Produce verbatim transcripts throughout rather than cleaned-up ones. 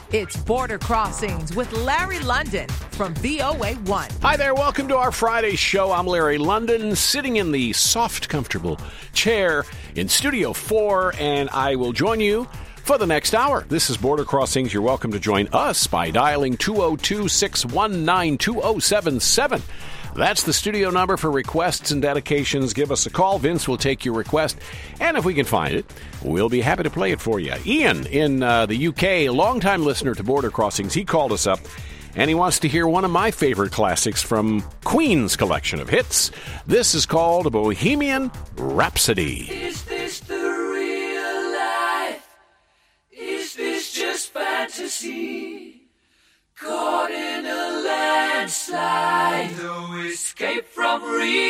It's Border Crossings with Larry London from V O A one. Hi there, welcome to our Friday show. I'm Larry London, sitting in the soft, comfortable chair in Studio four, and I will join you for the next hour. This is Border Crossings. You're welcome to join us by dialing two oh two, six one nine, two oh seven seven. That's the studio number for requests and dedications. Give us a call. Vince will take your request, and if we can find it, we'll be happy to play it for you. Ian in uh, the U K, a longtime listener to Border Crossings, he called us up, and he wants to hear one of my favorite classics from Queen's collection of hits. This is called Bohemian Rhapsody. Is this the real life? Is this just fantasy? Caught in a landslide, no escape from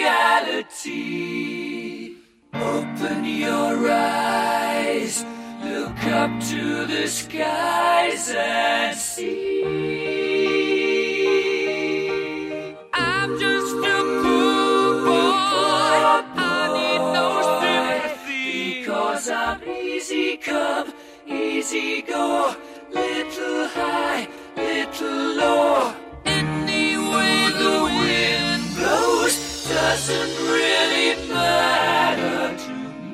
reality. Open your eyes, look up to the skies and see. I'm just a poor boy, I need no sympathy, because I'm easy come, easy go, little high, little low. Any way the wind blows doesn't really matter to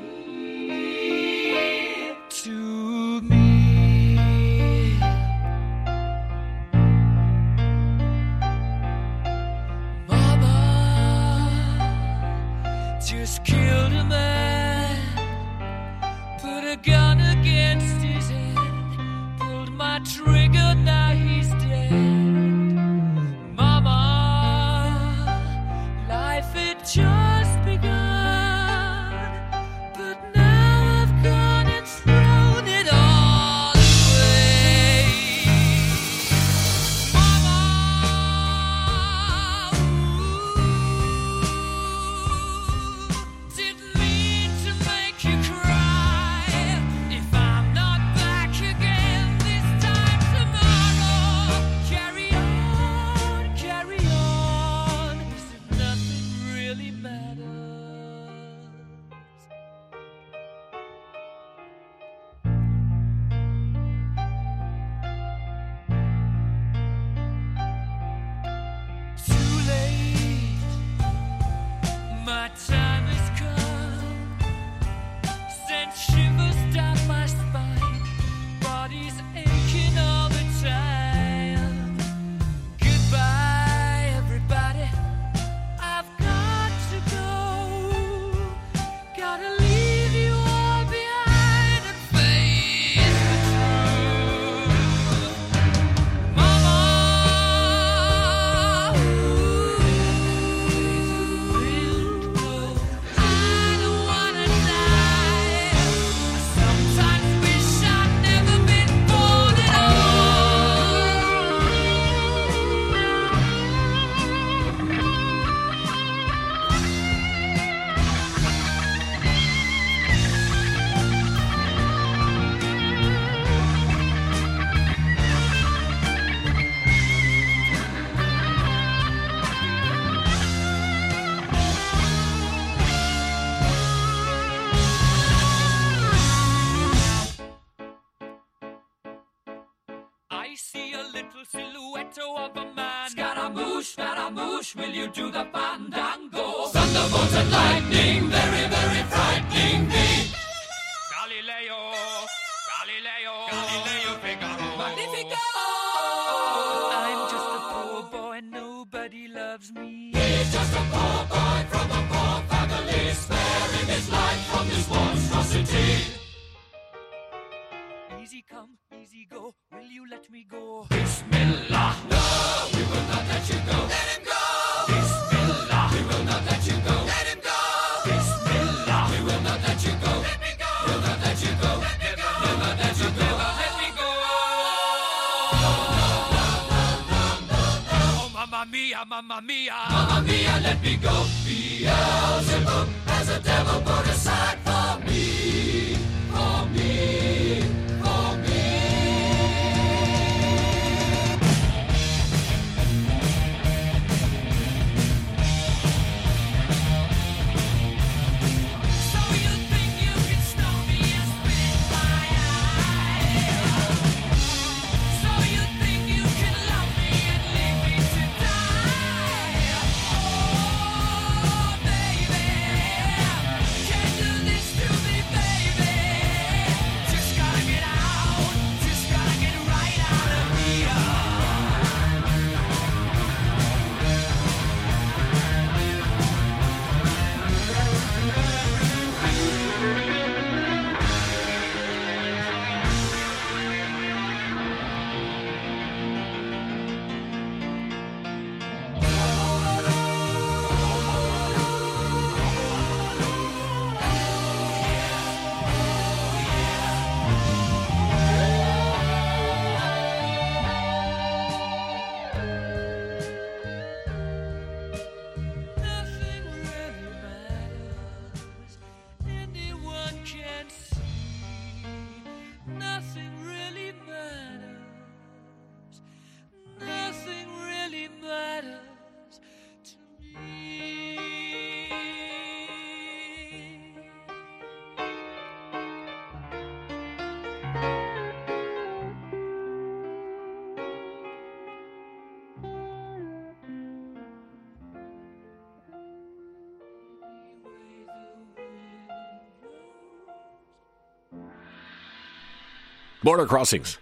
me. To me. Mama just killed a man, put a gun against his head, pulled my trigger, now he's dead. Mama, life had just begun, but now I've gone and thrown it all away. Mama, ooh, didn't mean to make you cry. If I'm not back again this time tomorrow, carry on, carry on, as if nothing really matters. Too late, my time has come. Sent shivers down my spine, body's aching all the time. Goodbye, everybody, I've got to go. Gotta leave you all behind and face the truth. Mama, ooh, I don't wanna die. I sometimes wish I'd never been born at I see a little silhouette of a man. Scaramouche, Scaramouche, will you do the fandango? Thunderbolts and lightning, very, very frightening me. Galileo, Galileo, Galileo Figaro. Magnifico! I'm just a poor boy, nobody loves me. He's just a poor boy from a poor family, sparing his life from this monstrosity. Easy come, easy go, will you let me go? Bismillah, no, we will not let you go. Let him go! Bismillah, we will not let you go. Let him go! Bismillah, we will not let you go. Let me go! We'll not let you go. Let me go! We'll not let you go. Let me go! Oh, mamma mia, mamma mia, mamma mia, let me go. Beelzebub has a devil put aside for me, for me, for me. So you think you can stop me and spit in my eye? So Border Crossings.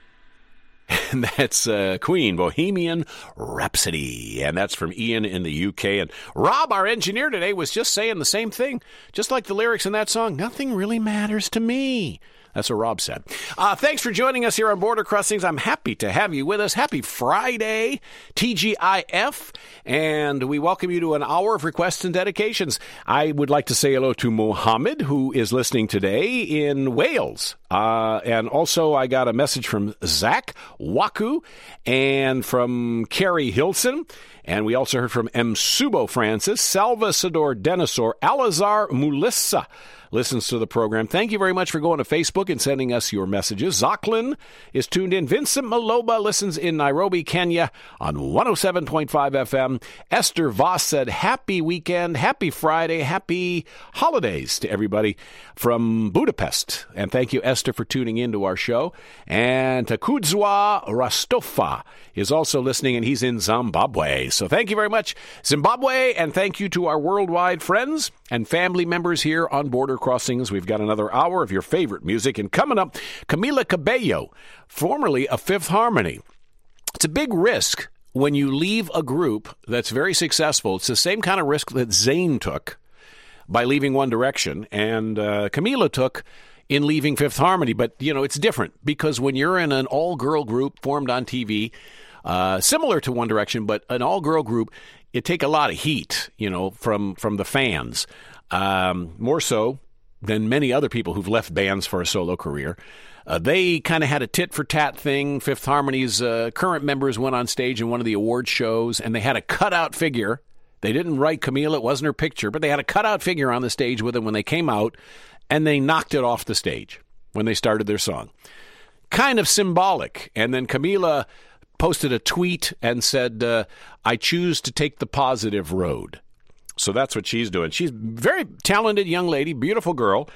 And that's uh, Queen, Bohemian Rhapsody. And that's from Ian in the U K. And Rob, our engineer today, was just saying the same thing. Just like the lyrics in that song, nothing really matters to me. That's what Rob said. Uh, thanks for joining us here on Border Crossings. I'm happy to have you with us. Happy Friday, T G I F. And we welcome you to an hour of requests and dedications. I would like to say hello to Mohammed, who is listening today in Wales. Uh, and also I got a message from Zach Waku and from Carrie Hilson. And we also heard from M. Subo Francis, Salvasador Denisor, Alazar Mulissa listens to the program. Thank you very much for going to Facebook and sending us your messages. Zocklin is tuned in. Vincent Maloba listens in Nairobi, Kenya on one oh seven point five F M. Esther Voss said, happy weekend, happy Friday, happy holidays to everybody from Budapest. And thank you, Esther, for tuning in to our show. And Takudzwa Rastofa is also listening, and he's in Zimbabwe. So thank you very much, Zimbabwe, and thank you to our worldwide friends and family members here on Border Crossings. We've got another hour of your favorite music. And coming up, Camila Cabello, formerly of Fifth Harmony. It's a big risk when you leave a group that's very successful. It's the same kind of risk that Zayn took by leaving One Direction, and uh, Camila took in leaving Fifth Harmony. But, you know, it's different because when you're in an all-girl group formed on T V, uh, similar to One Direction, but an all-girl group, it take a lot of heat, you know, from, from the fans, um, more so than many other people who've left bands for a solo career. Uh, they kind of had a tit-for-tat thing. Fifth Harmony's uh, current members went on stage in one of the award shows, and they had a cutout figure. They didn't write Camila. It wasn't her picture, but they had a cutout figure on the stage with them when they came out, and they knocked it off the stage when they started their song. Kind of symbolic. And then Camila posted a tweet and said, uh, I choose to take the positive road. So that's what she's doing. She's a very talented young lady, beautiful girl,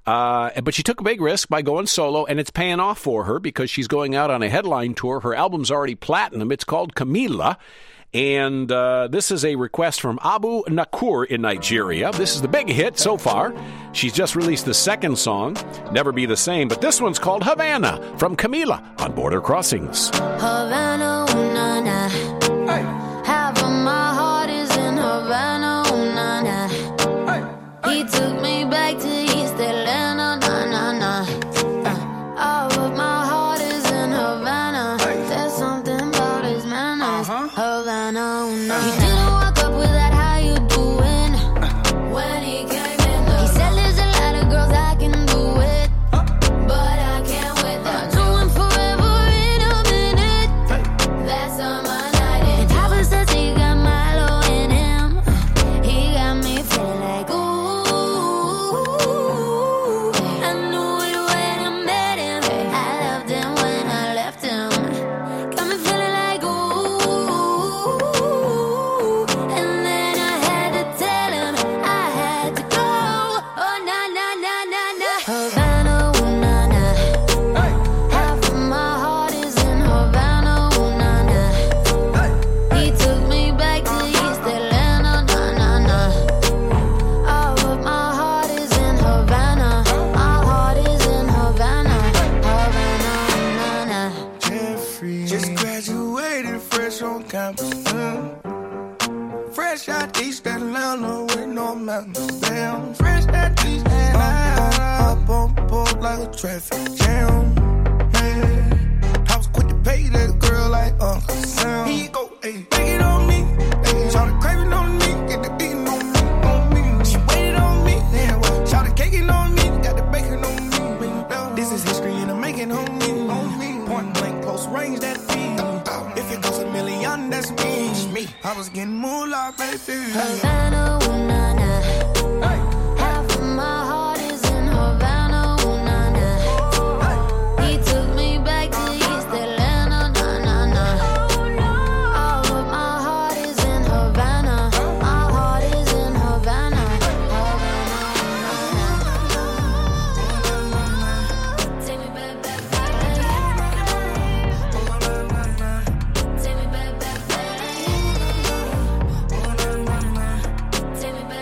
uh, but she took a big risk by going solo, and it's paying off for her because she's going out on a headline tour. Her album's already platinum. It's called Camila, and uh, this is a request from Abu Nakur in Nigeria. This is the big hit so far. She's just released the second song, Never Be the Same, but this one's called Havana from Camila on Border Crossings. Havana, ooh, na, na. Hey. Half of my heart is in Havana, ooh, na, na. Hey. He took me back to East Atlanta, na, na, na. Uh, all of my heart is in Havana. Hey. There's something about his manners. Uh-huh. Havana, ooh, na, na. He didn't walk up with that, how you doing? Uh, when he came in the he said there's a lot of girls I can do it, uh, but I can't with them. Doing forever in a minute. Hey. That's on my night. And Papa says he got Milo in him. He got me feeling like, ooh, I knew it when I met him. I loved him when I left him. Got me feeling like, ooh, and then I had to tell him I had to go. Oh, na, na, na, na, na. Havana, ooh, na, na. Half of my heart is in Havana, ooh, na, na. He took me back to East Atlanta, na, na, na. All of my heart is in Havana. My heart is in Havana. Havana, na, na. Jeffrey just graduated fresh on campus. Mm. Fresh out East Atlanta with no mountains. Damn, fresh out East Atlanta. Up on board like a traffic jam. Man, I was quick to pay that girl like Uncle Sam. He go, hey, take it on me. Hey, shout the craving on me. Get the beating on me, on me. She waited on me. Then what? Shout the caking on me. Got the bacon on me. This is history and I'm making on me. On me. Point blank, close range, that beat. If it goes a million, that's me. me. I was getting moolah, baby. Havana, ooh, na, na. Half of my heart is in Havana, ooh, na, na. He took me back to East Atlanta, na, na, na. All of my heart is in Havana. My heart is in Havana. Havana, take me back, back, back. Take me back, back, back. Take me back.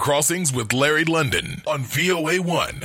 Crossings with Larry London on V O A one.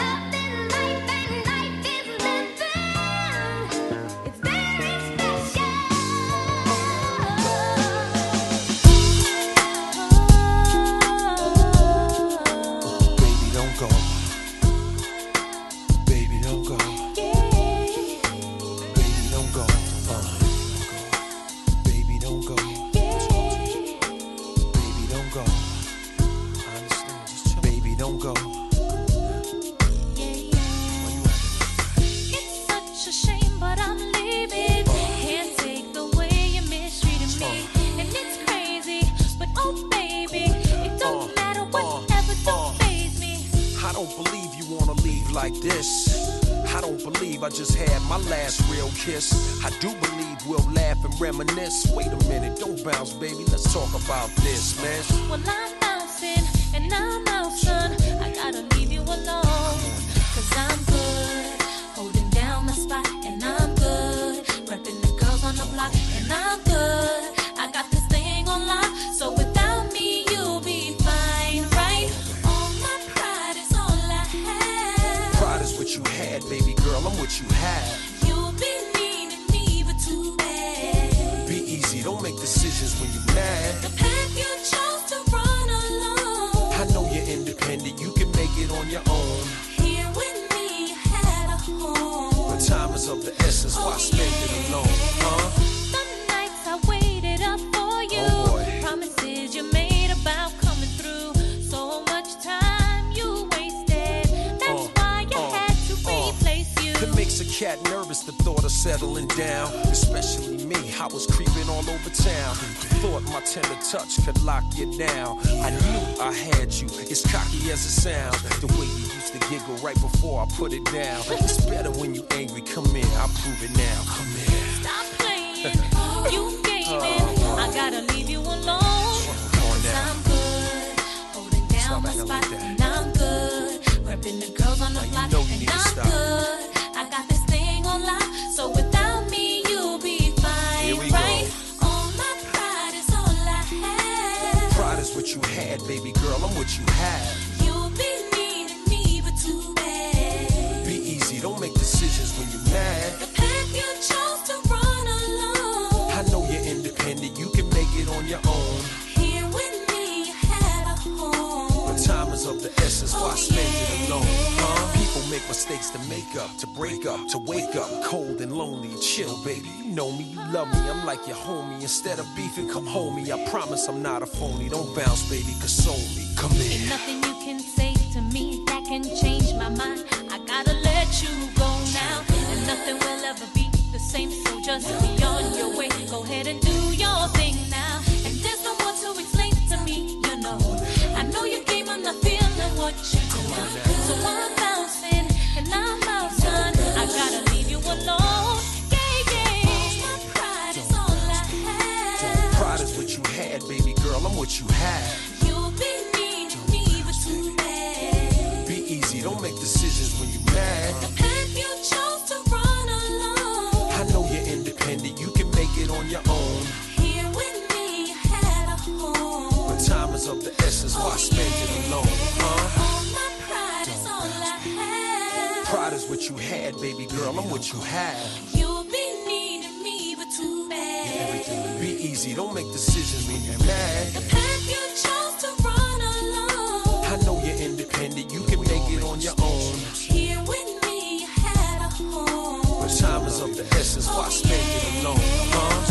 Like this, I don't believe I just had my last real kiss. I do believe we'll laugh and reminisce. Wait a minute, don't bounce, baby. Let's talk about this, man. Well, I'm bouncing and I'm out, son. I gotta leave you alone, cause I'm good, holding down the spot, and I'm good, repping the girls on the block, and I'm good. I got this thing on lock, so without me, you'll be fine, right? All my pride is all I have. Pride is what you had, baby girl, I'm what you have. You'll be needing me, but too bad. Be easy, don't make decisions when you're mad. The path you chose to run alone. I know you're independent, you can make it on your own. Here with me, you had a home. But time is of the essence, why Oh, spend yeah. it alone, huh? The nights I waited up for you, Oh, boy. promises you made about coming through. So much time you wasted, that's Uh, why you uh, had to uh. replace you. It makes a cat nervous, the thought of settling down. Especially me, I was creeping all over town. Thought my tender touch could lock you down. I knew I had you, as cocky as it sounds. The way you used to giggle right before I put it down. It's better when you angry, come in, I'll prove it now. Come here. Stop playing, you gaming. I gotta leave you alone. Cause I'm good, holding down Stop my acting spot, like that. and I'm good, repping the girls on the Now you block, know you and need to I'm stop. good. I got this thing on lock, so without me you'll be fine, Here we go. right? All my pride is all I have. Pride is what you had, baby girl, I'm what you have. You'll be needing me, but too bad. Be easy, don't make decisions when you're mad. The path you chose to run alone. I know you're independent, you can make it on your own. Here with me, you had a home. But time is of the essence, why Oh, spend it yeah. alone, huh? People make mistakes to make up, to break up, to wake up, cold and lonely, chill, baby. You know me, you love me, I'm like your homie. Instead of beefing, come home me. I promise I'm not a phony. Don't bounce, baby, console me. Come Ain't in. nothing you can say to me that can change my mind. I gotta let you go now, and nothing will ever be the same. So just be on your way. Go ahead and do your thing now. And there's no more to explain to me, you know. I know you game, I'm not feeling what you do. So I'm bouncing and I'm out, son. I gotta leave you alone. Yeah, yeah. My pride is all I have. Pride is what you had, baby girl, I'm what you have. You'll be needing me, but too bad. Be easy, don't make decisions when you're mad. The path you chose to run alone. I know you're independent, you can make it on your own. Here with me, you had a home. But time is of the essence, why Oh, spend it yeah. alone, huh? All my pride is all I have. Pride is what you had, baby girl, I'm what you have. You'll be needing me, but too bad. Be easy, don't make decisions when you're mad. The path you chose to run alone. I know you're independent, you can make it on your own. Here with me, you had a home. But time is of the essence, why Oh, spend it yeah. alone, huh?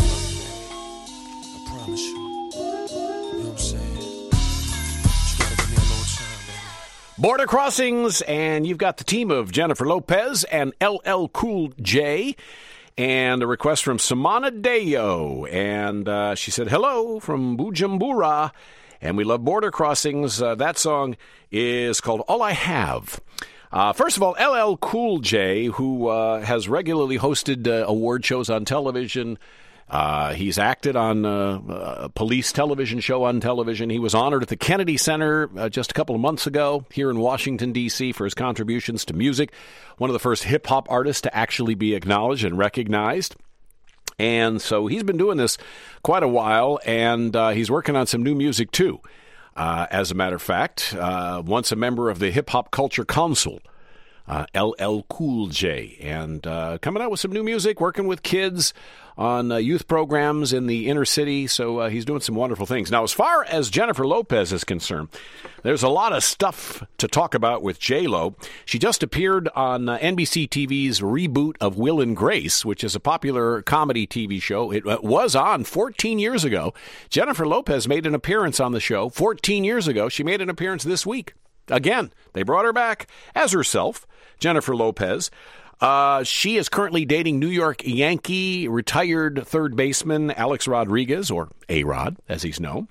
I promise you, you know what I'm saying? You gotta give me a little time, baby. Border Crossings, and you've got the team of Jennifer Lopez and L L Cool J, and a request from Samana Deo, and uh, she said, hello from Bujumbura, and we love Border Crossings. Uh, that song is called All I Have. Uh, first of all, L L Cool J, who uh, has regularly hosted uh, award shows on television. Uh, he's acted on uh, a police television show on television. He was honored at the Kennedy Center uh, just a couple of months ago here in Washington, D C for his contributions to music. One of the first hip-hop artists to actually be acknowledged and recognized. And so he's been doing this quite a while, and uh, he's working on some new music, too. Uh, as a matter of fact, uh, once a member of the Hip Hop Culture Council, uh, L L Cool J, and uh, coming out with some new music, working with kids on uh, youth programs in the inner city. So uh, he's doing some wonderful things. Now, as far as Jennifer Lopez is concerned, there's a lot of stuff to talk about with J-Lo. She just appeared on uh, N B C T V's reboot of Will and Grace, which is a popular comedy T V show. It uh, was on fourteen years ago. Jennifer Lopez made an appearance on the show fourteen years ago. She made an appearance this week. Again, they brought her back as herself, Jennifer Lopez. Uh, she is currently dating New York Yankee retired third baseman Alex Rodriguez, or A-Rod, as he's known.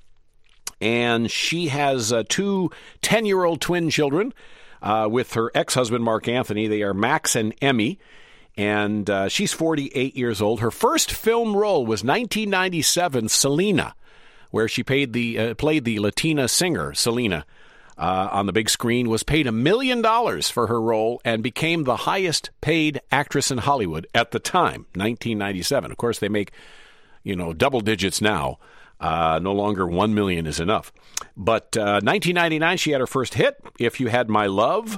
And she has uh, two ten-year-old twin children uh, with her ex-husband, Mark Anthony. They are Max and Emmy, and uh, she's forty-eight years old. Her first film role was nineteen ninety-seven, Selena, where she paid the, uh, played the Latina singer, Selena. Uh, on the big screen, was paid a million dollars for her role and became the highest paid actress in Hollywood at the time, nineteen ninety-seven. Of course, they make, you know, double digits now. Uh, no longer one million is enough. But uh, nineteen ninety-nine, she had her first hit, If You Had My Love,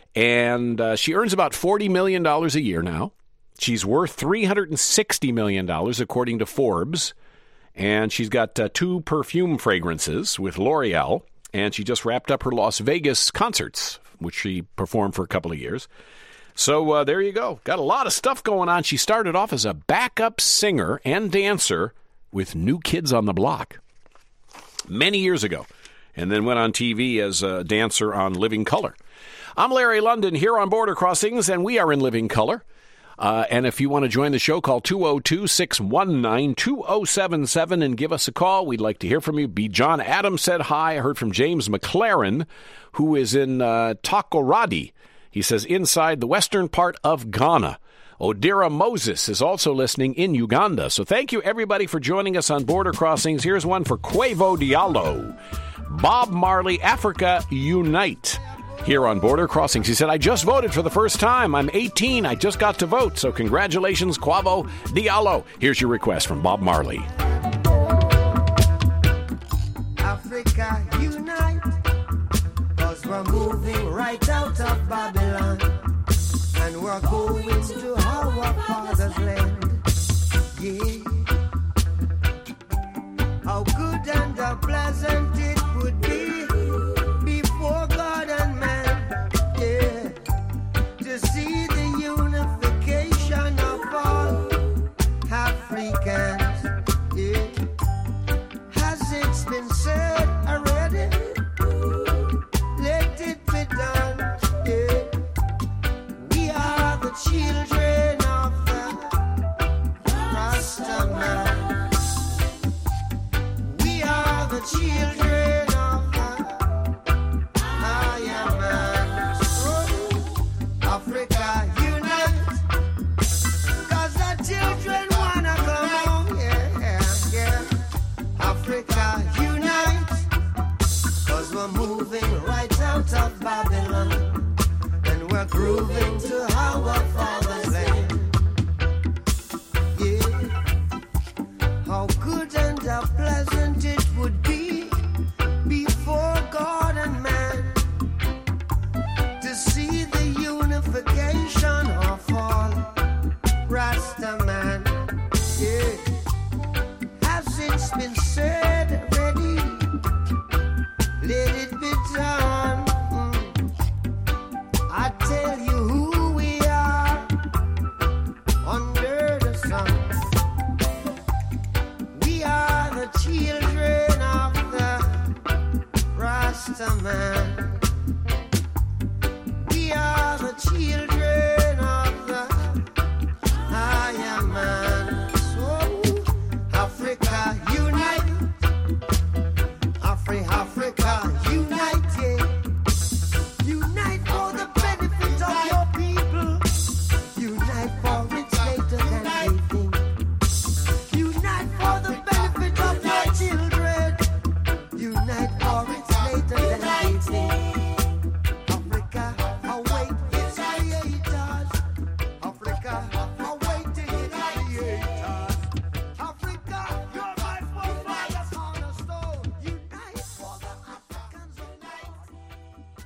and uh, she earns about forty million dollars a year now. She's worth three hundred sixty million dollars, according to Forbes, and she's got uh, two perfume fragrances with L'Oreal. And she just wrapped up her Las Vegas concerts, which she performed for a couple of years. So uh, there you go. Got a lot of stuff going on. She started off as a backup singer and dancer with New Kids on the Block many years ago, and then went on T V as a dancer on Living Color. I'm Larry London here on Border Crossings, and we are in Living Color. Uh, and if you want to join the show, call two oh two, six one nine, two oh seven seven and give us a call. We'd like to hear from you. B. John Adams said hi. I heard from James McLaren, who is in uh, Takoradi. He says, inside the western part of Ghana. Odira Moses is also listening in Uganda. So thank you, everybody, for joining us on Border Crossings. Here's one for Quavo Diallo. Bob Marley, Africa Unite. Here on Border Crossings. He said, I just voted for the first time. I'm eighteen. I just got to vote. So congratulations, Quavo Diallo. Here's your request from Bob Marley. Africa unite, cause we're moving right out of Babylon, and we're going to our father's land. Yeah. How good and how pleasant it would be before God and man. To see the unification of all Africans, yeah. Has it been said already? Let it be done, yeah. We are the children of the Rastaman. We are the children of the I am man. Africa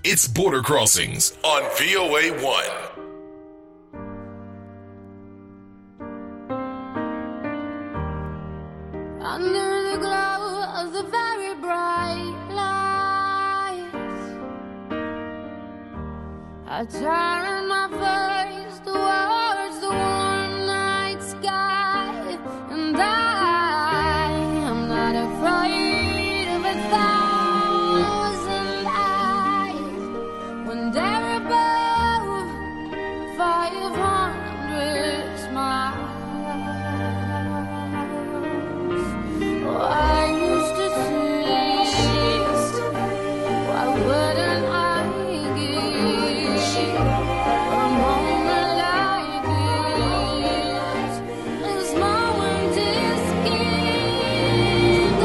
It's Border Crossings on V O A one. Under the glow of the very bright lights, I turn my face towards the warm night sky, and I am not afraid of a thousand eyes when they're above five hundred smiles. I used to say, why wouldn't I give a moment like this? This moment is king.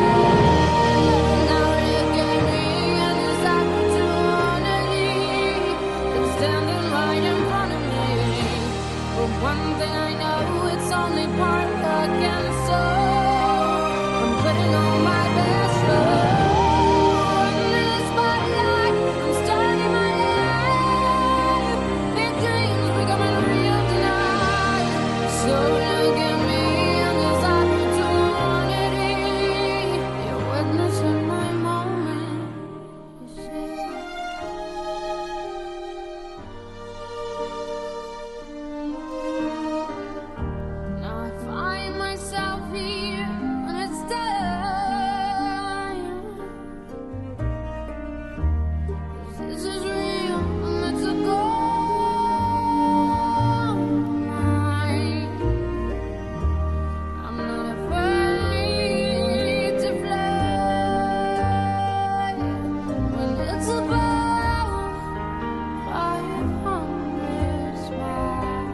Now look at me and this opportunity that's standing right in front of me. But one thing I know, it's only part luck and soul. Putting on my best foot in the spotlight, I'm starting my life. Big dreams becoming real tonight. So look at me and this opportunity. You're witnessing my moment, you see. Now I find myself here. This is real, and it's a gold mine. I'm not afraid to fly when it's above five hundred miles.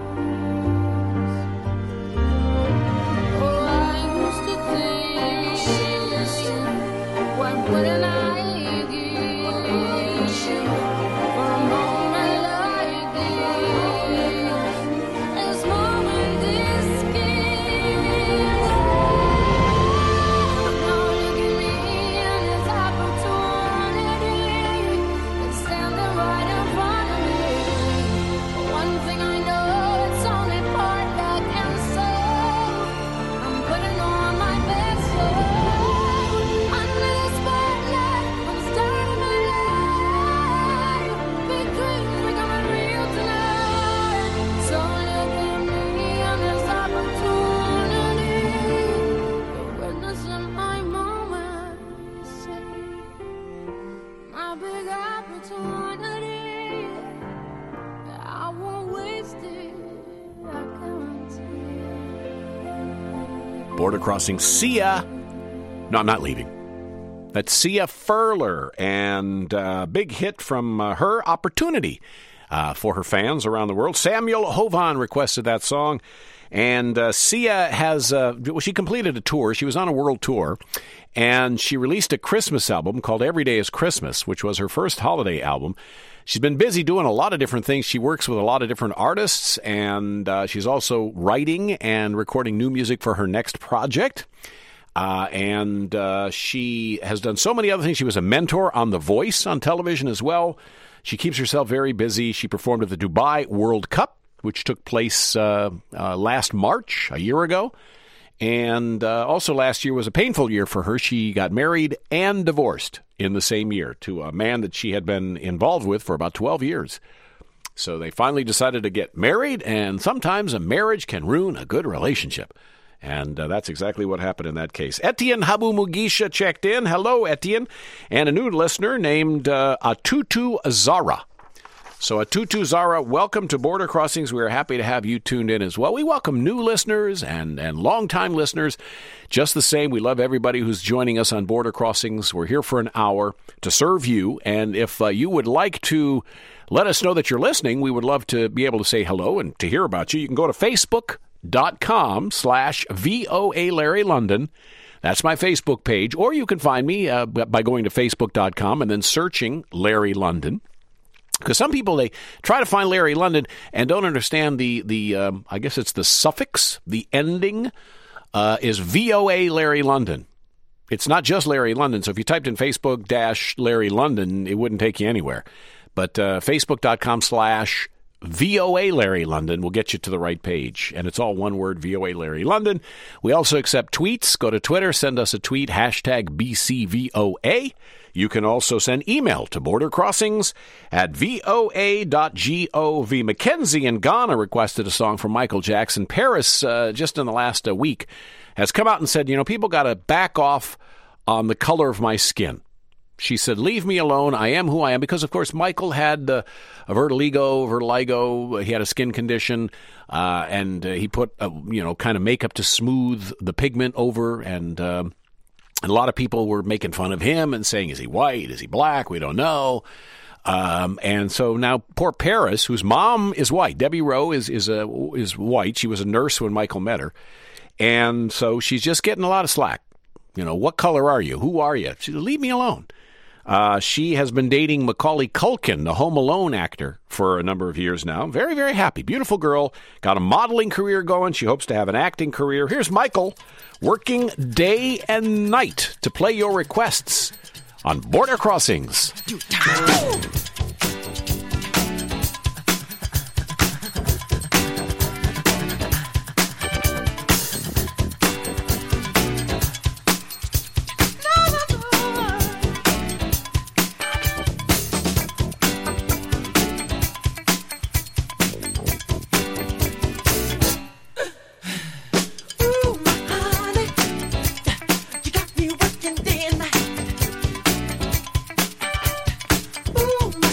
Oh, I used to think, why wouldn't I give for a moment like this? This moment is king. Now look at me and this opportunity that's standing right in front of me. One thing I know, it's only part luck and soul. I'm putting on my best foot under the spotlight. I'm starting my life. Big dreams becoming real tonight. So look at me and this opportunity. You're witnessing my moment, you see. My big opportunity. I won't waste it, I guarantee. Border Crossing, Sia. No, I'm not leaving. That's Sia Furler, and uh, big hit from uh, her, Opportunity, uh, for her fans around the world. Samuel Hovan requested that song, and uh, Sia has, uh, well, she completed a tour. She was on a world tour, and she released a Christmas album called Every Day is Christmas, which was her first holiday album. She's been busy doing a lot of different things. She works with a lot of different artists, and uh, she's also writing and recording new music for her next project. Uh, and uh, she has done so many other things. She was a mentor on The Voice on television as well. She keeps herself very busy. She performed at the Dubai World Cup, which took place uh, uh, last March, a year ago. And uh, also last year was a painful year for her. She got married and divorced in the same year to a man that she had been involved with for about twelve years. So they finally decided to get married, and sometimes a marriage can ruin a good relationship. And uh, that's exactly what happened in that case. Etienne Habu Mugisha checked in. Hello, Etienne. And a new listener named uh, Atutu Zara. So Atutu Zara, welcome to Border Crossings. We are happy to have you tuned in as well. We welcome new listeners and, and longtime listeners. Just the same, we love everybody who's joining us on Border Crossings. We're here for an hour to serve you. And if uh, you would like to let us know that you're listening, we would love to be able to say hello and to hear about you. You can go to Facebook.com slash VOA Larry London. That's my Facebook page. Or you can find me uh, by going to Facebook dot com and then searching Larry London. Because some people, they try to find Larry London and don't understand the, the um, I guess it's the suffix, the ending uh, is V O A Larry London. It's not just Larry London. So if you typed in Facebook dash Larry London, it wouldn't take you anywhere. But uh, Facebook.com slash VOA Larry London will get you to the right page. And it's all one word, V O A Larry London. We also accept tweets. Go to Twitter, send us a tweet, hashtag B C V O A. You can also send email to Border Crossings at V O A dot gov. Mackenzie in Ghana requested a song from Michael Jackson. Paris, uh, just in the last uh, week, has come out and said, you know, people got to back off on the color of my skin. She said, leave me alone. I am who I am. Because, of course, Michael had uh, a vertigo, vertigo. He had a skin condition, uh, and uh, he put, uh, you know, kind of makeup to smooth the pigment over. And uh, a lot of people were making fun of him and saying, is he white? Is he black? We don't know. Um, and so now poor Paris, whose mom is white. Debbie Rowe is, is, a, is white. She was a nurse when Michael met her. And so she's just getting a lot of slack. You know, what color are you? Who are you? She said, leave me alone. Uh, she has been dating Macaulay Culkin, the Home Alone actor, for a number of years now. Very, very happy. Beautiful girl. Got a modeling career going. She hopes to have an acting career. Here's Michael working day and night to play your requests on Border Crossings. Ooh, my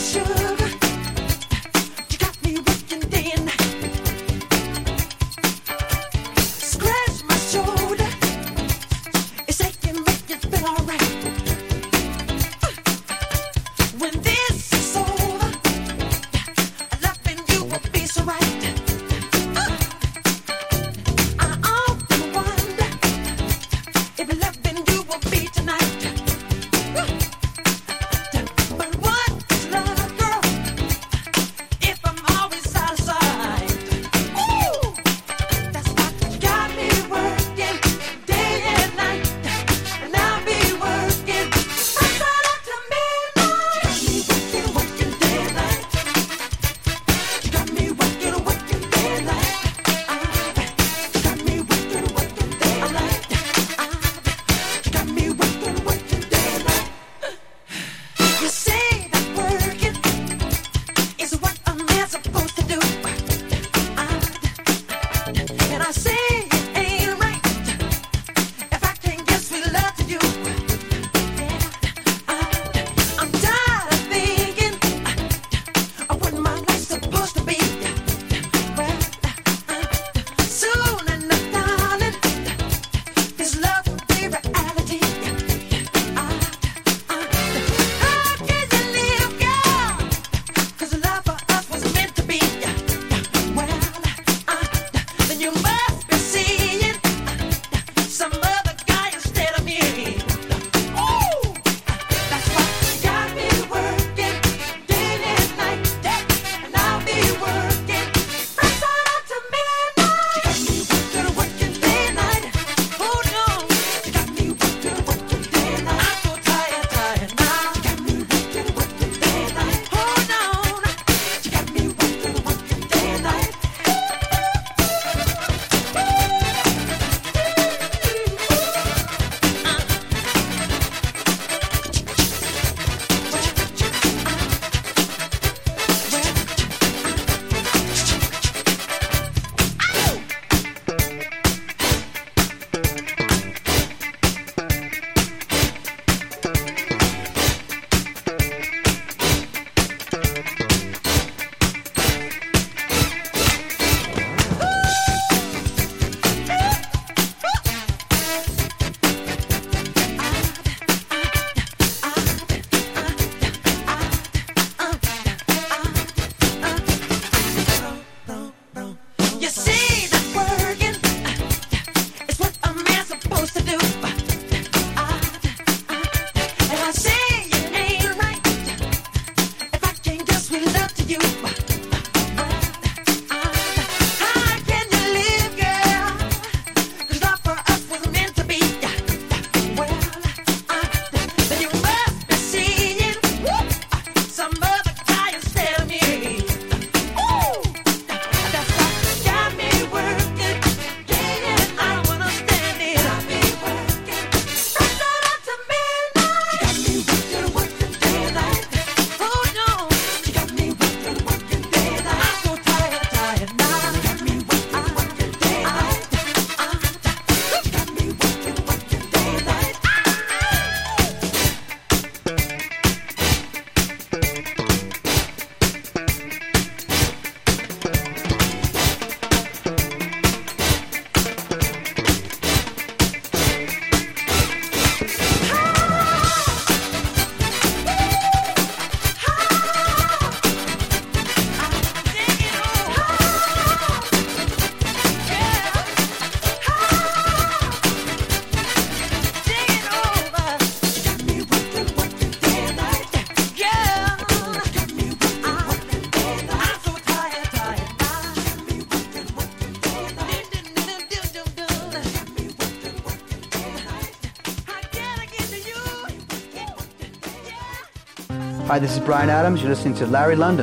Hi, this is Brian Adams. You're listening to Larry London.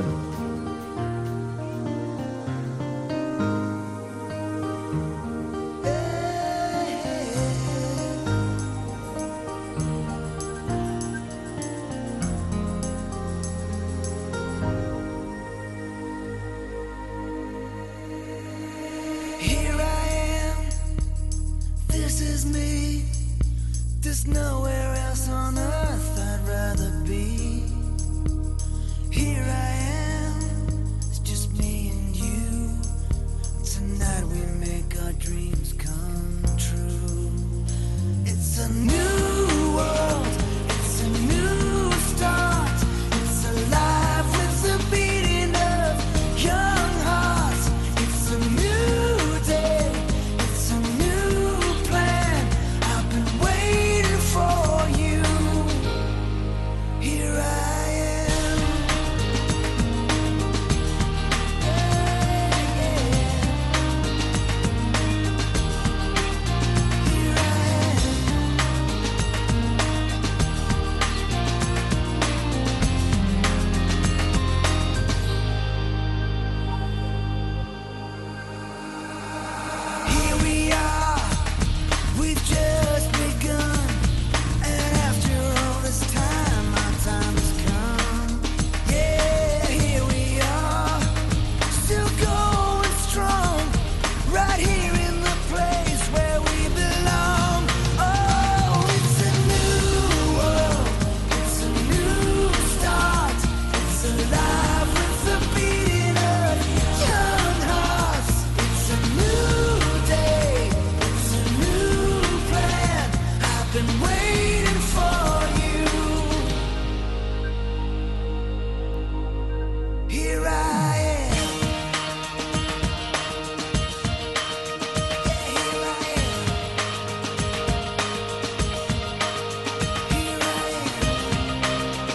Here I am, this is me. There's nowhere else on earth I'd rather be. Here I am, it's just me and you. Tonight we make our dreams come true. It's a new world, it's a new start. It's alive with the beating of young hearts. It's a new day, it's a new plan. I've been waiting for you. Here I am. Here I am. Here we are, we've just begun. And after all this time, our time has come. Yeah, here we are, still going strong. Right here in the place where we belong. Oh, it's a new world, it's a new start. It's alive with the beating of young hearts. It's a new day, it's a new plan. I've been waiting for you. Here I am. Yeah, here I am. Here I am.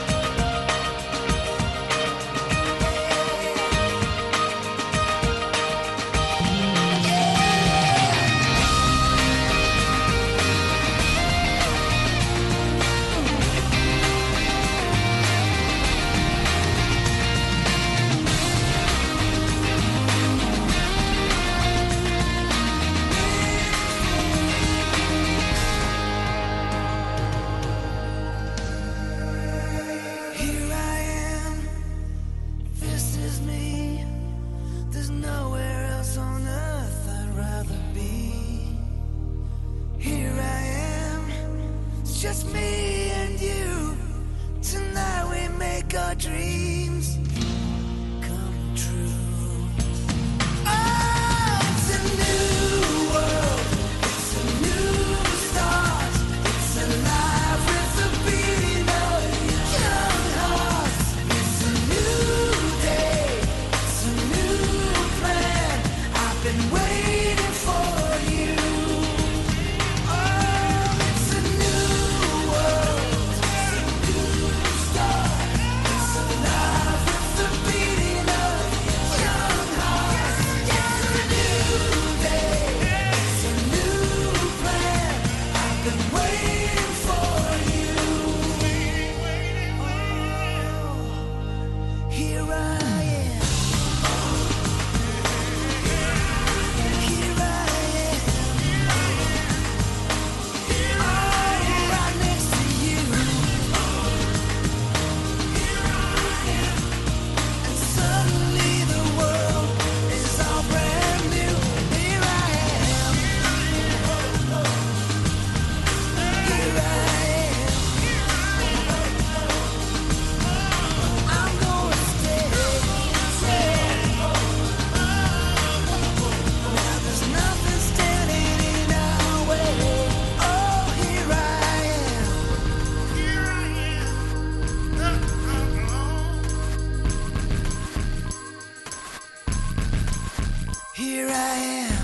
Here I am, this is me. There's nowhere else on earth I'd rather be. Here I am, it's just me and you. Tonight we make our dreams come true. Oh, it's a new world, it's a new start. It's alive with the beating of young hearts. It's a new day, it's a new plan. I've been waiting for you. Oh, it's a new world, it's a new start. It's alive with the beating of young hearts. It's a new day, it's a new plan. I've been waiting for you. Here I am. Here I am. Oh, right next to you. And suddenly the world is all brand new. Here I am. Here I am. I'm gonna stay. Now there's nothing standing in our way. Oh, here I am. Here I am. Here I am.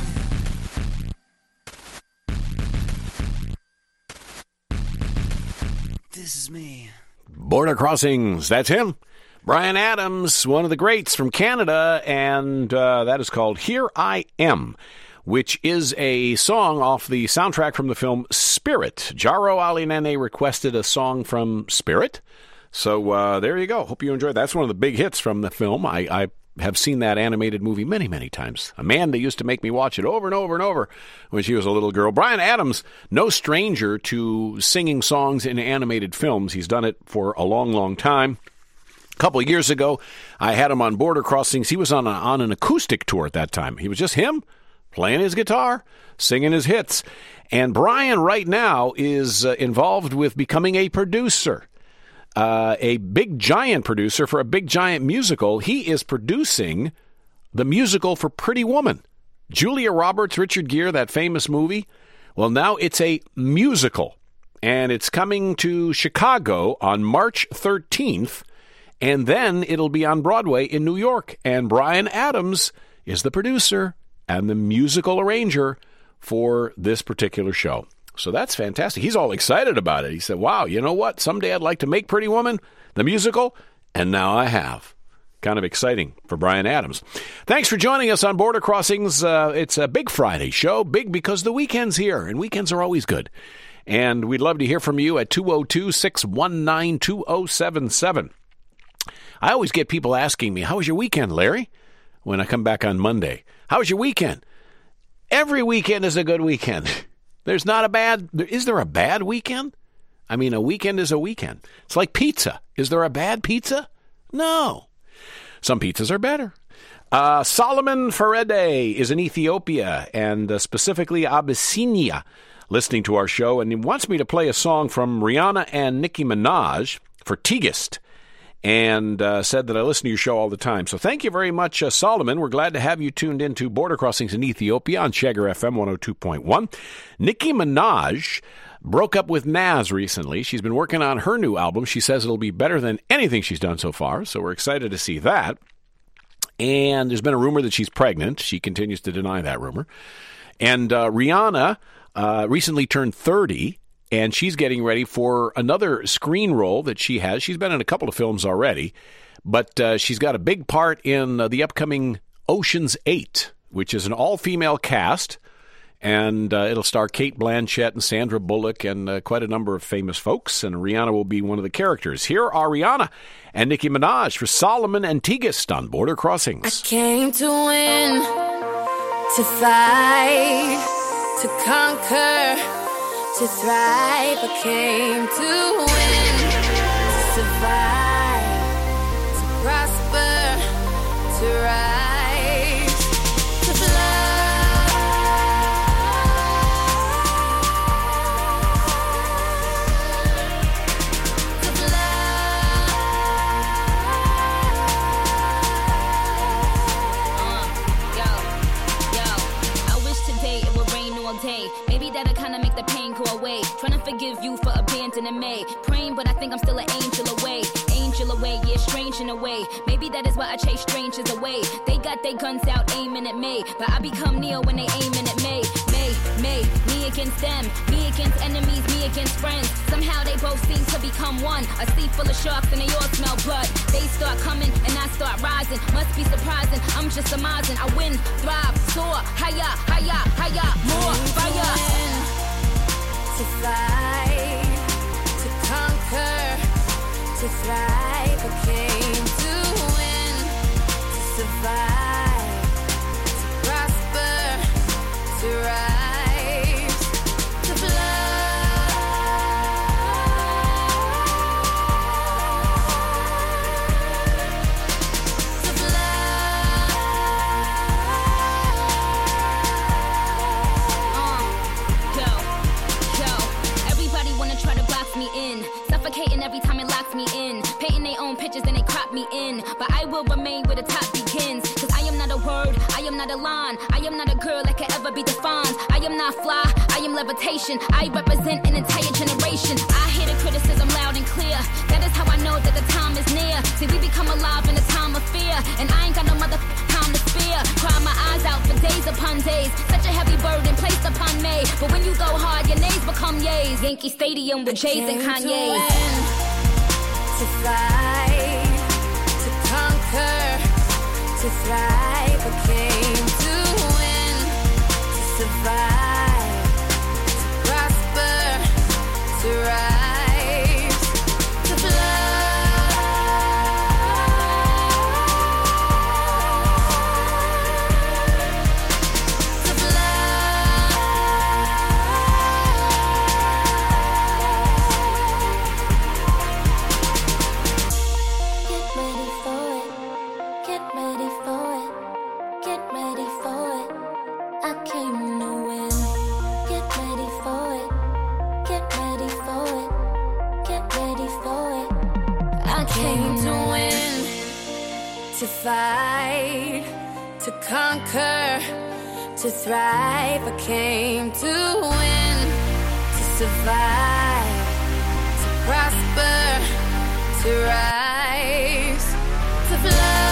This is me. Border Crossings, that's him. Brian Adams, one of the greats from Canada, and uh, that is called Here I Am, which is a song off the soundtrack from the film Spirit. Jaro Ali Nene requested a song from Spirit, So uh, there you go. Hope you enjoyed. That's one of the big hits from the film. I, I have seen that animated movie many, many times. Amanda used to make me watch it over and over and over when she was a little girl. Bryan Adams, no stranger to singing songs in animated films. He's done it for a long, long time. A couple of years ago, I had him on Border Crossings. He was on, a, on an acoustic tour at that time. He was just him playing his guitar, singing his hits. And Bryan right now is uh, involved with becoming a producer, uh, a big giant producer for a big giant musical. He is producing the musical for Pretty Woman. Julia Roberts, Richard Gere, that famous movie. Well, now it's a musical, and it's coming to Chicago on March thirteenth. And then it'll be on Broadway in New York. And Bryan Adams is the producer and the musical arranger for this particular show. So that's fantastic. He's all excited about it. He said, wow, you know what? Someday I'd like to make Pretty Woman, the musical, and now I have. Kind of exciting for Bryan Adams. Thanks for joining us on Border Crossings. Uh, it's a big Friday show, big because the weekend's here, and weekends are always good. And we'd love to hear from you at two oh two, six one nine, two oh seven seven. I always get people asking me, how was your weekend, Larry? When I come back on Monday. How was your weekend? Every weekend is a good weekend. There's not a bad, is there a bad weekend? I mean, a weekend is a weekend. It's like pizza. Is there a bad pizza? No. Some pizzas are better. Uh, Solomon Ferede is in Ethiopia and uh, specifically Abyssinia, listening to our show, and he wants me to play a song from Rihanna and Nicki Minaj for Tigist. And uh, said that I listen to your show all the time. So thank you very much, uh, Solomon. We're glad to have you tuned into Border Crossings in Ethiopia on Chegar F M one oh two point one. Nicki Minaj broke up with Nas recently. She's been working on her new album. She says it'll be better than anything she's done so far, so we're excited to see that. And there's been a rumor that she's pregnant. She continues to deny that rumor. And uh, Rihanna uh, recently turned thirty. And she's getting ready for another screen role that she has. She's been in a couple of films already, but uh, she's got a big part in uh, the upcoming Ocean's eight, which is an all-female cast, and uh, it'll star Cate Blanchett and Sandra Bullock and uh, quite a number of famous folks, and Rihanna will be one of the characters. Here are Rihanna and Nicki Minaj for Solomon and Tigist on Border Crossings. I came to win, to fight, to conquer, to thrive. I came to win, to survive, to prosper, to rise, to fly, to fly. Uh, yo, yo, I wish today it would rain all day. Maybe that'll kind of make the pain go away. Trying to forgive you for abandoning me. Praying, but I think I'm still an angel away. Angel away, yeah, strange in a way. Maybe that is why I chase strangers away. They got their guns out aiming at me, but I become Neo when they aiming at me. Me, me, me against them. Me against enemies, me against friends. Somehow they both seem to become one. A sea full of sharks and they all smell blood. They start coming and I start rising. Must be surprising, I'm just amazing. I win, thrive, soar, higher, higher, higher, more fire. To fight, to conquer, to thrive. I came to win, to survive, to prosper, to rise, to fly. Suffocating every time it locks me in. Painting their own pictures and they crop me in. But I will remain where the top begins. Cause I am not a word, I am not a line. I am not a girl that can ever be defined. I am not fly, I am levitation. I represent an entire generation. I hear the criticism loud and clear. That is how I know that the time is near. See, we become alive in a time of fear. And I ain't got no mother time to spare. Cry my eyes out for days upon days. Such a heavy burden placed upon me. But when you go hard, your names become yays. Yankee Stadium with Jays and Kanye. To fight, to conquer, to thrive. I came to win, to survive, to prosper, to rise, to fly. I came to win. Get ready for it. Get ready for it. Get ready for it. I came to win, to fight, to conquer, to thrive. I came to win, to survive, to prosper, to rise, to fly.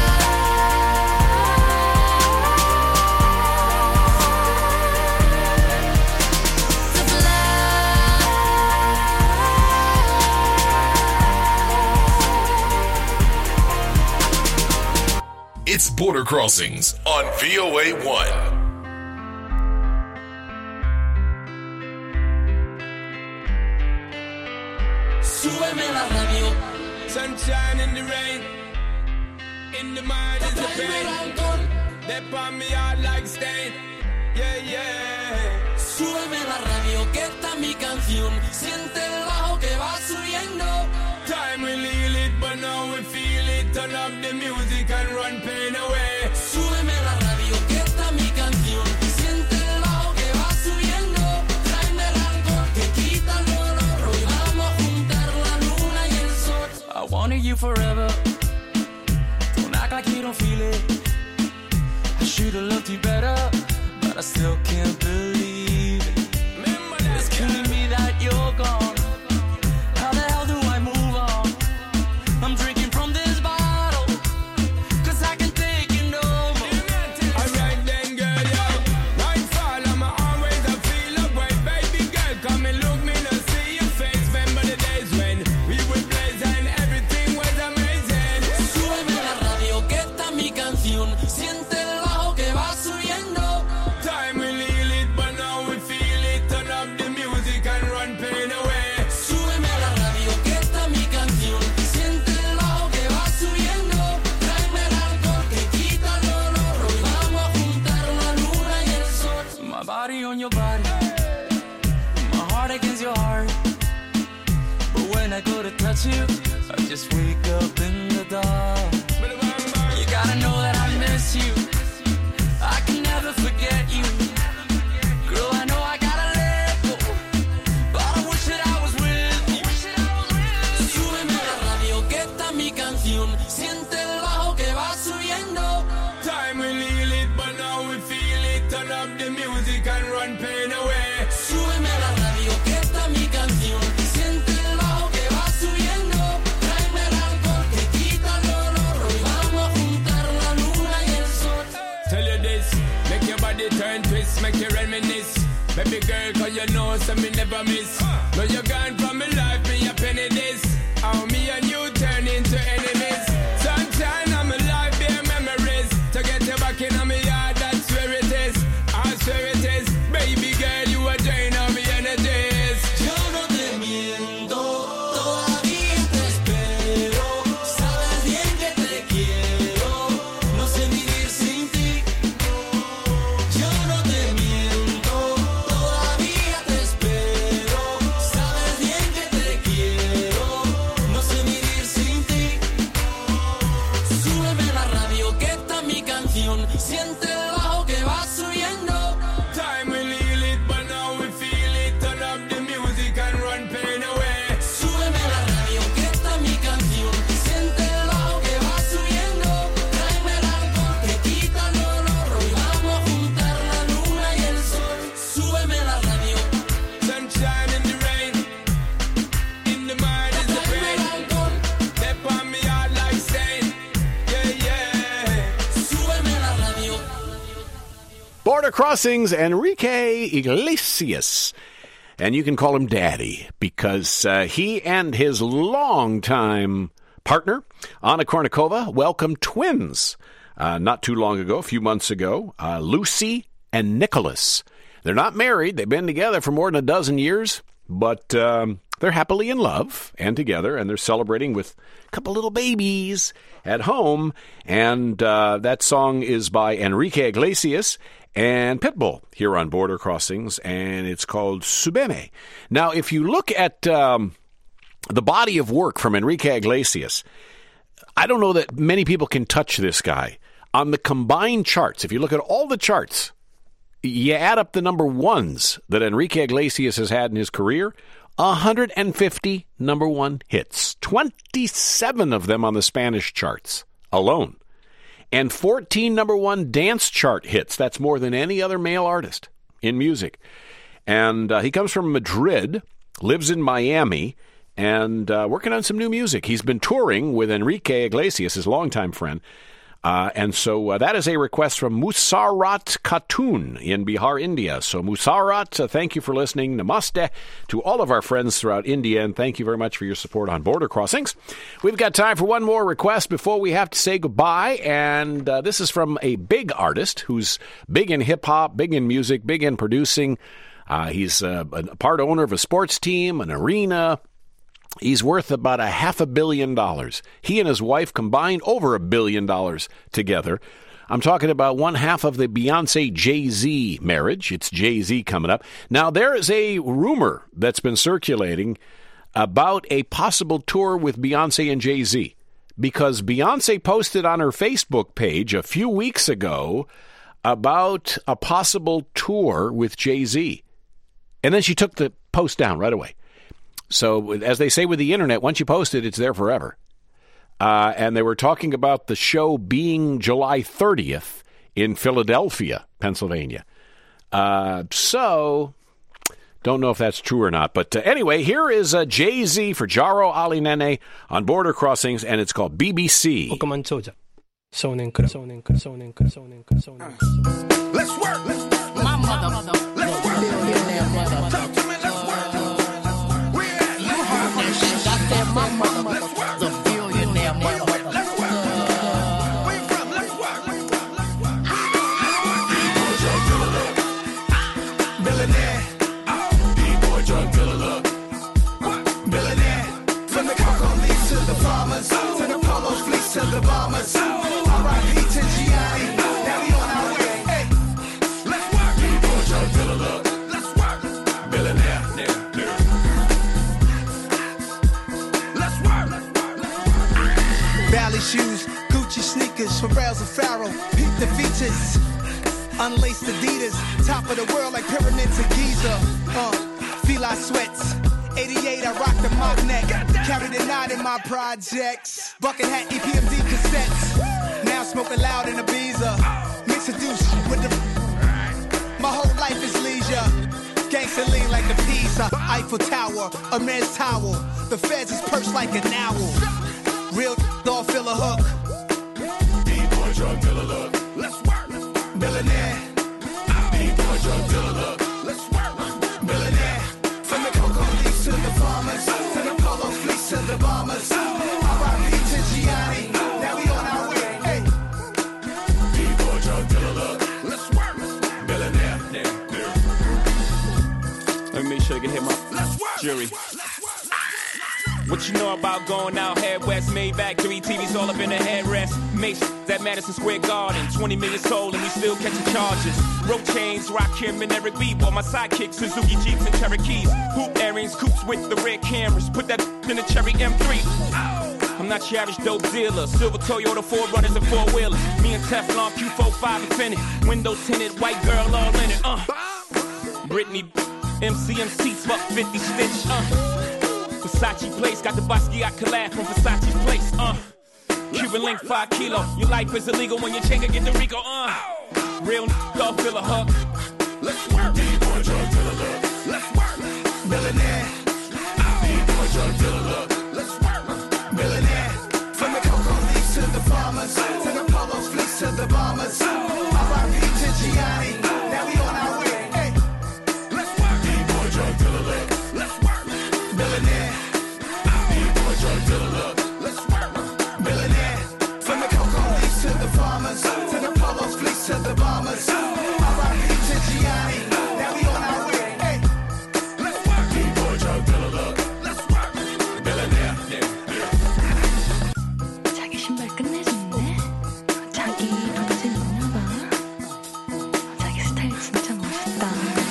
It's Border Crossings on V O A one. Súbeme la radio. Sunshine in the rain. In the mind is the pain. They palm me out like stain. Yeah, yeah. Súbeme la radio, que esta es mi canción. Siente el bajo que va subiendo. Time we heal it, but now we feel it. Turn up the music and run pain away. Súbeme la radio, que esta es mi canción. Siente el bajo que va subiendo. Tráeme el alcohol que quita el dolor. Hoy vamos a juntar la luna y el sol. I wanted you forever. Don't act like you don't feel it. I should've loved you better, but I still can't believe it. It's killing me that you're gone. How the hell do I move on? I'm drinking from this bottle, cause I can take it no more. Alright then, girl, yo. Right fall on my arm, ways I feel up. Wait, baby girl, come and look me, now see your face. Remember the days when we would blaze and everything was amazing. Súbeme la radio, que esta es mi canción. Siente el bajo que va subiendo. Time we heal it, but now we feel it. Turn up the music and run pain away. Súbeme la radio, que esta es mi canción. Siente el bajo que va subiendo. Tráeme el alcohol que quita el dolor. Hoy vamos a juntar la luna y el sol. My body on your body, my heart against your heart. But when I go to touch you, I just wake up in the dark. You gotta know that I miss you. I can never forget you. Girl, I know I gotta let go, but I wish that I was with you. Súbeme la radio, que esta es mi canción. Siente el bajo que va subiendo. Time we heal it, but now we feel it. Turn up the music and run pain away. Súbeme la radio, que esta es mi canción. Siente el bajo que va subiendo. Tráeme el alcohol que quita el dolor. Hoy vamos a juntar la luna y el sol. Tell you this, make your body turn twist, make you reminisce. Baby girl, cause you know some me never miss. Know you're gone from my life, me a penny this. How me and you turn into enemies. Sunshine on my life, be memories. To get you back in on me yard, that's where it is. I swear it is. Baby girl, you are drain on me energies. Yo no te miento, todavía te espero. Sabes bien que te quiero, no sé vivir sin ti. Yo no te miento, todavía te espero. Sabes bien que te quiero, no sé vivir sin ti. Súbeme la radio, que esta es mi canción. Siente el bajo que va subiendo. Time we heal it, but now we feel it. Turn up the music and run pain away. Súbeme la radio, que esta es mi canción. Siente el bajo que va subiendo. Tráeme el alcohol que quita el dolor. Hoy vamos a juntar la luna y el sol. Súbeme la radio. Sunshine in the rain. In the mind is the Tráeme el pain. alcohol. They palm me out like stain. Yeah, yeah. Súbeme la radio. Border Crossings, Enrique Iglesias. And you can call him Daddy because uh, he and his longtime partner, Anna Kournikova, welcomed twins uh, not too long ago, a few months ago, uh, Lucy and Nicholas. They're not married. They've been together for more than a dozen years, but um, they're happily in love and together, and they're celebrating with a couple little babies at home. And uh, that song is by Enrique Iglesias and Pitbull here on Border Crossings, and it's called Súbeme. Now, if you look at um, the body of work from Enrique Iglesias, I don't know that many people can touch this guy. On the combined charts, if you look at all the charts, you add up the number ones that Enrique Iglesias has had in his career, one hundred fifty number one hits, twenty-seven of them on the Spanish charts alone, and fourteen number one dance chart hits. That's more than any other male artist in music. And uh, he comes from Madrid, lives in Miami, and uh, working on some new music. He's been touring with Enrique Iglesias, his longtime friend. Uh, and so uh, that is a request from Musarat Khatun in Bihar, India. So Musarat, uh, thank you for listening. Namaste to all of our friends throughout India, and thank you very much for your support on Border Crossings. We've got time for one more request before we have to say goodbye, and uh, this is from a big artist who's big in hip-hop, big in music, big in producing. Uh, he's uh, a part owner of a sports team, an arena. He's worth about a half a billion dollars. He and his wife combined over a billion dollars together. I'm talking about one half of the Beyonce-Jay-Z marriage. It's Jay-Z coming up. Now, there is a rumor that's been circulating about a possible tour with Beyonce and Jay-Z, because Beyonce posted on her Facebook page a few weeks ago about a possible tour with Jay-Z. And then she took the post down right away. So, as they say with the internet, once you post it, it's there forever. Uh, and they were talking about the show being July thirtieth in Philadelphia, Pennsylvania. Uh, so, don't know if that's true or not. But uh, anyway, here is uh, Jay-Z for Jaro Ali Nene on Border Crossings, and it's called B B C. Let's work. My mother, mother. Let's work. Talk to me, let's work. My mother, the billionaire mother. Let's work. Where you from? Let's work. B-boy drug dealer look. Billionaire. B-boy drug dealer look. Billionaire. From the cocoa leaves to the farmers, to the polo fleece to the bombers. R I P to Gianni. Now we on our way. Hey, let's work. B-boy drug dealer look. Let's work. Billionaire. Valley shoes, Gucci sneakers, Pharrell's and Pharaoh. Peep the features, unlaced Adidas, top of the world like pyramids of Giza. Uh, Fila sweats, eighty-eight I rock the mock neck, carry the knot in my projects. Bucket hat, E P M D cassettes, now smoking loud in Ibiza. Mix a deuce with the, my whole life is leisure. Gangsta lean like the Pisa, Eiffel Tower, Hermes Tower. The feds is perched like an owl. Real dog fill a hook. B-boy drug dealer look. Let's work. Billionaire. B-boy drug dealer look. Let's work. Billionaire. From the cocoa leaves to the farmers, to the polo fleece to the bombers. R I P to Gianni. Now we on our way. Hey. B-boy drug dealer look. Let's work. Billionaire. Let me make sure I can hit my jury. What you know about going out head west? Maybach, three T Vs all up in the headrest. Mace at Madison Square Garden. twenty million sold and we still catching charges. Rope chains, Rakim and Eric B. Bought my sidekick, Suzuki Jeeps and Cherokees. Hoop earrings, coops with the red cameras. Put that in the Cherry M three. I'm not your average dope dealer. Silver Toyota four runners and four wheelers. Me and Teflon Q forty-five Infinite. Windows tinted, white girl all in it. Uh. Britney, M C M C, fuck fifty Stitch. Uh. Versace place, got the Basquiat collab from Versace's place, uh. Cuban link, five kilo. Your life is illegal when your chain can get the Rico, uh. Real dog fill a hook. Let's work. B-boy drug dealer look. Let's work. Billionaire. B-boy drug dealer look. Let's work. Billionaire. From the cocoa leaves to the farmers, to the polo fleece to the bombers. R I P to Gianni. Now we on our way. Hey, let's work. B-boy drug dealer look. Let's work. Billionaire. B-boy drug dealer look. Let's work. Billionaire. From the cocoa leaves to the farmers, to the polo fleece to the bombers. R I P to Gianni. Now we on our way. Hey, let's work. B-boy drug dealer look. Let's work. Billionaire. 자기 신발 끝내줬네. 자기 동생 있나봐. 자기 스타일 진짜 멋있다.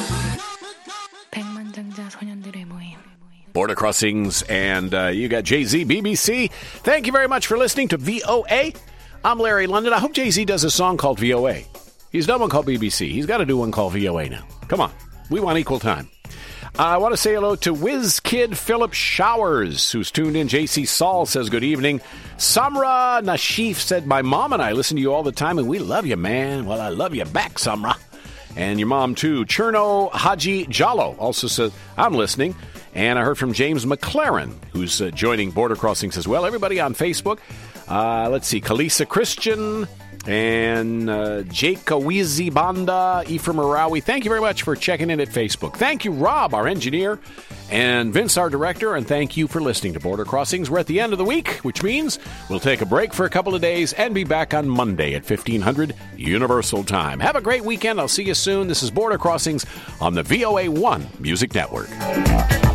백만장자 소년들의 모임. Border Crossings, and uh, you got Jay-Z, B B C. Thank you very much for listening to V O A. I'm Larry London. I hope Jay-Z does a song called V O A. He's done one called B B C. He's got to do one called V O A now. Come on. We want equal time. I want to say hello to Whiz Kid Philip Showers, who's tuned in. J C Saul says good evening. Samra Nashif said, my mom and I listen to you all the time, and we love you, man. Well, I love you back, Samra. And your mom, too. Cherno Haji Jallo also says, I'm listening. And I heard from James McLaren, who's uh, joining Border Crossings as well. Everybody on Facebook. Uh, let's see. Kalisa Christian and uh, Jake Kawizi Banda, Ephraim Arawi. Thank you very much for checking in at Facebook. Thank you, Rob, our engineer, and Vince, our director. And thank you for listening to Border Crossings. We're at the end of the week, which means we'll take a break for a couple of days and be back on Monday at fifteen hundred Universal Time. Have a great weekend. I'll see you soon. This is Border Crossings on the V O A one Music Network.